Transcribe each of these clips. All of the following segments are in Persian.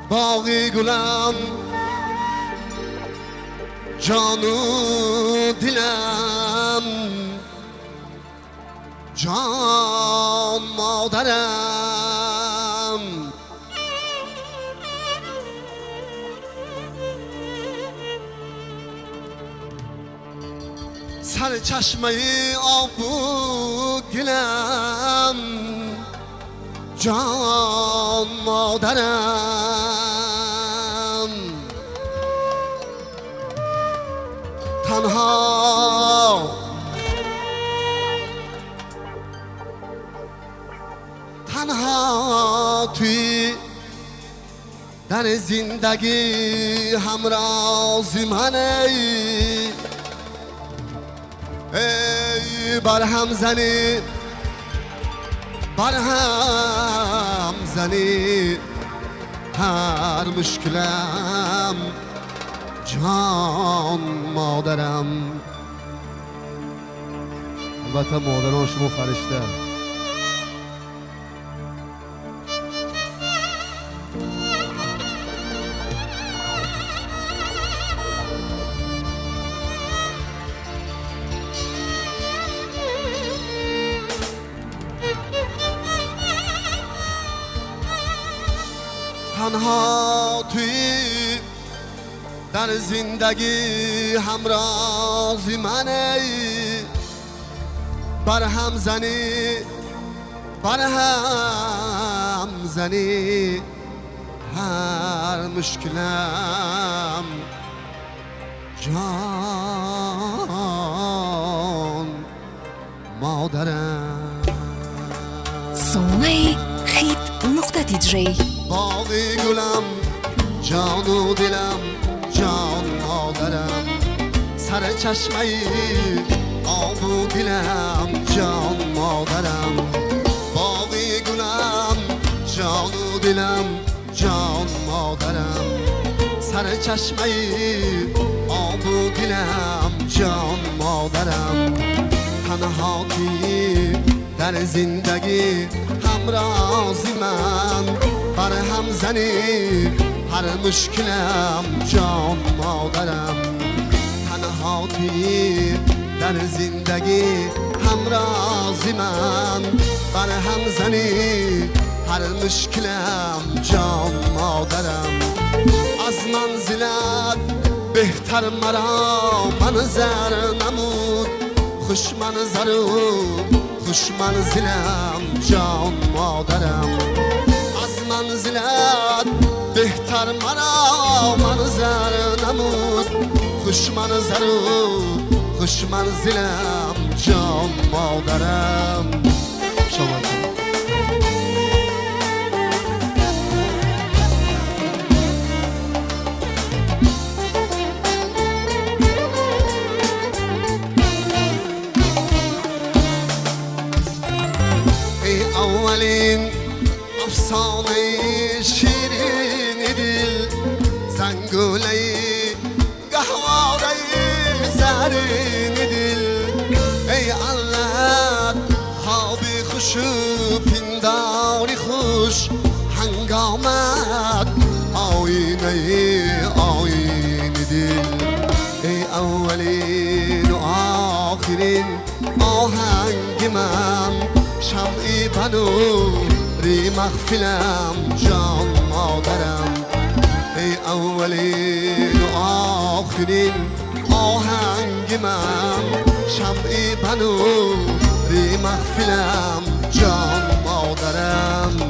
باقی گلم جان و دلم جان مادرم سر چشمه آب و گلم جان مادرم تنها توی در زندگی همراز منه ای برهم زنی برهم زنی هر مشکلم جان مادرم. البته مادران شما فرشته تنها توی در زندگی همراز منه برهم زنی برهم زنی هر مشکلم جان مادرم. سونه خیت نقطه دیجی باقی گلم جان و دلم جان مادرم سر چشمه آب و گلم جان مادرم باقی گلم جان و دلم جان مادرم سر چشمه آب و گلم جان مادرم تنها کی در زندگی همرازی من برهم زنی هر مشکلم جان مادرم تنها کی در زندگی همرازی من برهم زنی هر مشکلم جان مادرم از منزلت بهتر مرا منظر نمود خوش منظر و خوش منزلم جان مادرم از منزلت بهتر مرا منظر نمود خوش منظر و خوش منزلم جان مادرم. شما ای اولین افسانه شیرین دل زنگوله گهواره زرین دل ای علت خوابی خوش و پنداری خوش هنگامت آینه آین دل ای اولین و آخرین آهنگ من شمعی بنوری مخفلم جان مادرم ای اولین و آخرین آهنگ من شمعی بنوری مخفلم جان مادرم.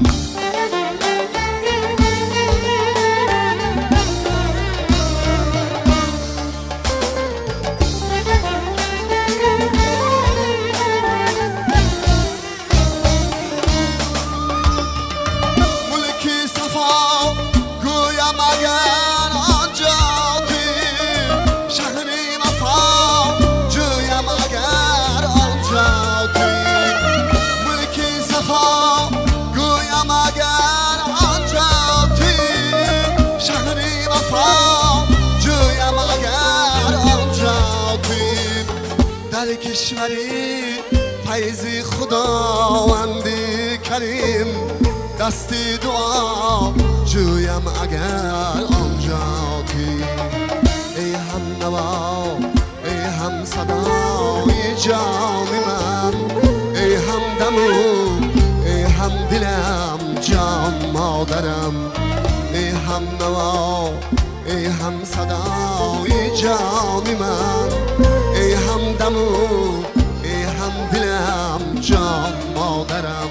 در کشوری فیض خداوندی کریم دستی دعا جویم اگر آنجایی. ای هم نوا ای هم صدای جان من، ای هم دمو ای هم دلم جان مادرم. ای هم نوا ای هم صدای جان من، ای هم دمو ای هم دلم جان مادرم.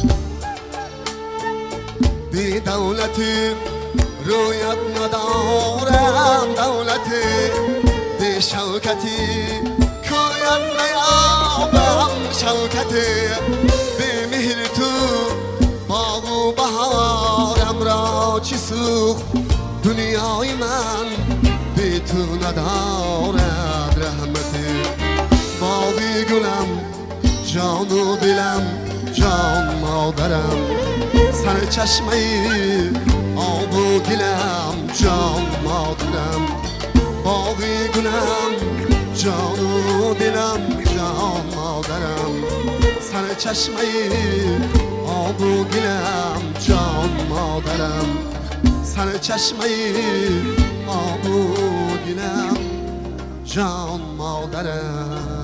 بی دولتی رویت ندارم، دولتی بی شوکتی کویت نیابم، شوکتی بی مهر تو باغ و بهارم را چی سوخت. دنیای من بی تو ندارد رحمتی. باغی گلم جان و دلم جان مادرم، سر چشمه آب و دلم جان مادرم. باغی گلم جان و دلم جان مادرم، سر چشمه آب و گلم جان مادرم، سر چشمه آب و گلم جان مادرم.